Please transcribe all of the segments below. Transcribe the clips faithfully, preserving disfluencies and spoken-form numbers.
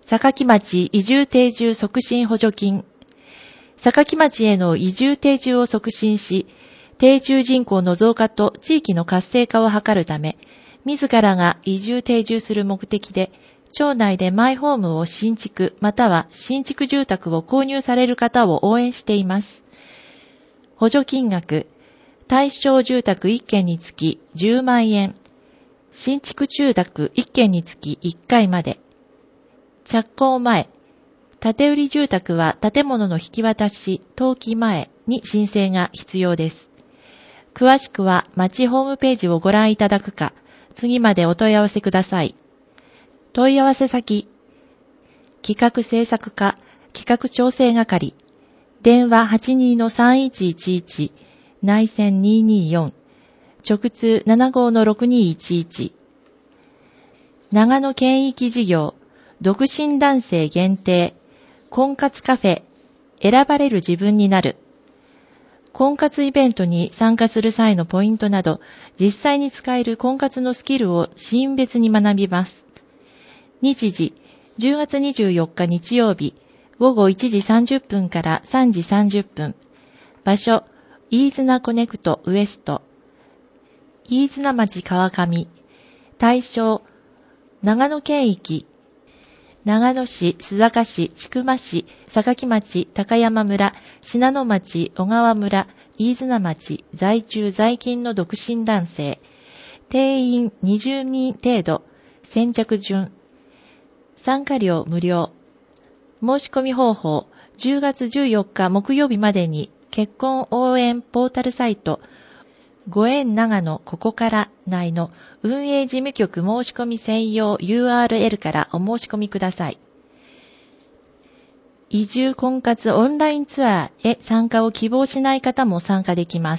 坂城町移住定住促進補助金。坂城町への移住定住を促進し、定住人口の増加と地域の活性化を図るため、自らが移住定住する目的で、町内でマイホームを新築または新築住宅を購入される方を応援しています。補助金額、対象住宅いっけんにつきじゅうまんえん、新築住宅いっけんにつきいっかいまで。着工前、建売住宅は建物の引き渡し、登記前に申請が必要です。詳しくは町ホームページをご覧いただくか、次までお問い合わせください。問い合わせ先、企画制作課企画調整係、電話 はちにーのさんいちいちいち、内線にーにーよん、直通 ななごーのろくにーいちいち。長野県域事業、独身男性限定、婚活カフェ、選ばれる自分になる。婚活イベントに参加する際のポイントなど、実際に使える婚活のスキルをシーン別に学びます。日時、じゅうがつにじゅうよっか日曜日、ごごいちじさんじゅっぷんからさんじさんじゅっぷん。場所、飯綱コネクトウエスト。飯綱町川上。対象、長野県域。長野市、須坂市、千曲市、坂城町、高山村、信濃町、小川村、飯綱町、在住在勤の独身男性。定員にじゅうにん程度。先着順。参加料無料。申し込み方法、じゅうがつじゅうよっか木曜日までに結婚応援ポータルサイト、ご縁長野ここから内の運営事務局申し込み専用 ユーアールエル からお申し込みください。移住婚活オンラインツアーへ参加を希望しない方も参加できます。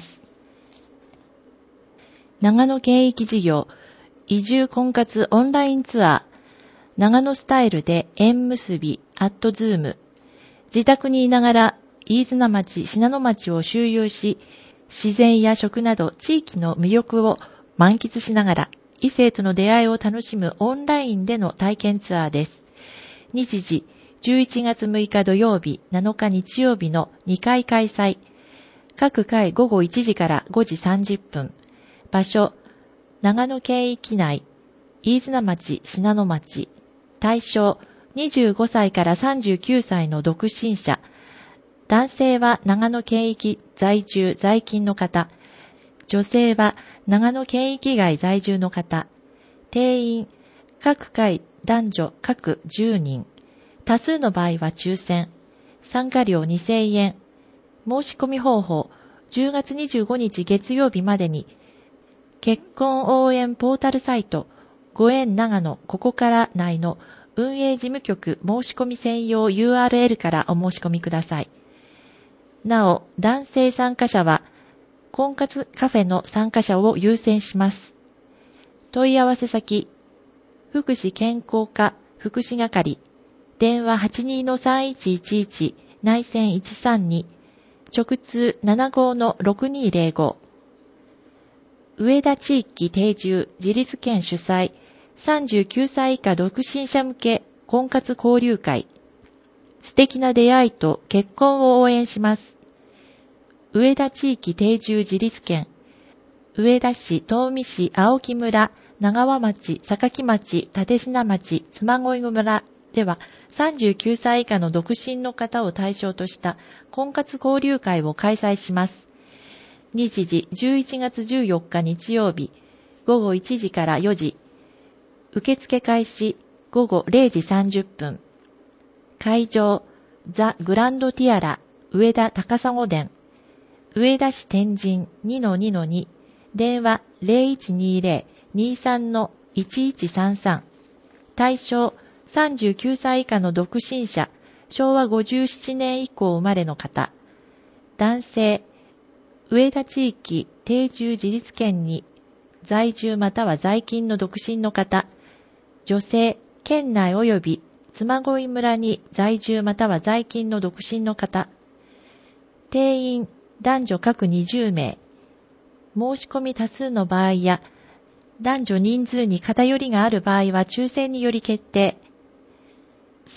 長野県域事業、移住婚活オンラインツアー、長野スタイルで縁結びアットズーム。自宅にいながら飯綱町、信濃町を周遊し、自然や食など地域の魅力を満喫しながら異性との出会いを楽しむオンラインでの体験ツアーです。日時、じゅういちがつむいか土曜日、なのか日曜日のにかい開催。各回ごごいちじからごじさんじゅっぷん。場所、長野県域内、飯綱町、信濃町。対象、にじゅうごさいからさんじゅうきゅうさいの独身者。男性は長野県域在住在勤の方。女性は長野県域外在住の方。定員、各回男女各じゅうにん。多数の場合は抽選。参加料にせんえん。申し込み方法、じゅうがつにじゅうごにち月曜日までに、結婚応援ポータルサイト、ご縁長野ここから内の運営事務局申し込み専用 ユーアールエル からお申し込みください。なお、男性参加者は、婚活カフェの参加者を優先します。問い合わせ先、福祉健康課福祉係、電話 はちにーのさんいちいちいち、内線いちさんに、直通 ななごーのろくにーぜろご。上田地域定住自立県主催、さんじゅうきゅうさい以下独身者向け婚活交流会。素敵な出会いと結婚を応援します。上田地域定住自立県、上田市、東御市、青木村、長和町、坂城町、立科町、妻恋村ではさんじゅうきゅうさい以下の独身の方を対象とした婚活交流会を開催します。日時じゅういちがつじゅうよっか日曜日、ごごいちじからよじ。受付開始ごごれいじさんじゅっぷん。会場、ザ・グランドティアラ、上田高砂殿。上田市天神 にのにのに。電話 ゼロいちにーぜろ にーさん のいちいちさんさん。対象、さんじゅうきゅうさい以下の独身者、しょうわごじゅうななねん以降生まれの方。男性、上田地域定住自立県に在住または在勤の独身の方。女性、県内及び妻恋村に在住または在勤の独身の方。定員、男女各にじゅうめい。申し込み多数の場合や、男女人数に偏りがある場合は抽選により決定。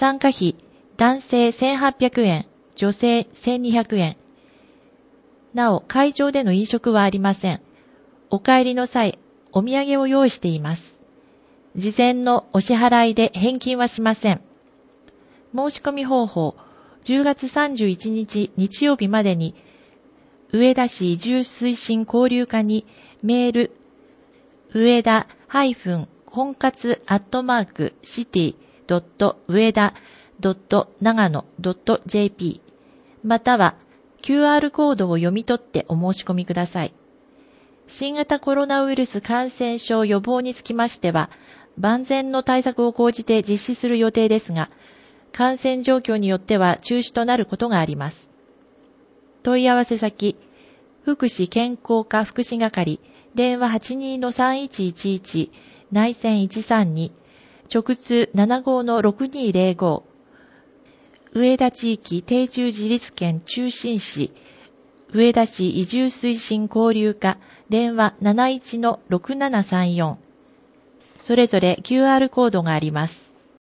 参加費、男性せんはっぴゃくえん、女性せんにひゃくえん。なお、会場での飲食はありません。お帰りの際、お土産を用意しています。事前のお支払いで返金はしません。申し込み方法、じゅうがつさんじゅういちにち日曜日までに、上田市移住推進交流課にメール、上田婚活アットマークシティドット上田ドット長野ドットジェーピー または キューアール コードを読み取ってお申し込みください。新型コロナウイルス感染症予防につきましては、万全の対策を講じて実施する予定ですが、感染状況によっては中止となることがあります。問い合わせ先、福祉健康課福祉係、電話 はちにーのさんいちいちいち、内線いちさんに、直通 ななごーのろくにーぜろご、上田地域定住自立県中心市、上田市移住推進交流課、電話 なないちのろくななさんよん、それぞれ キューアール コードがあります。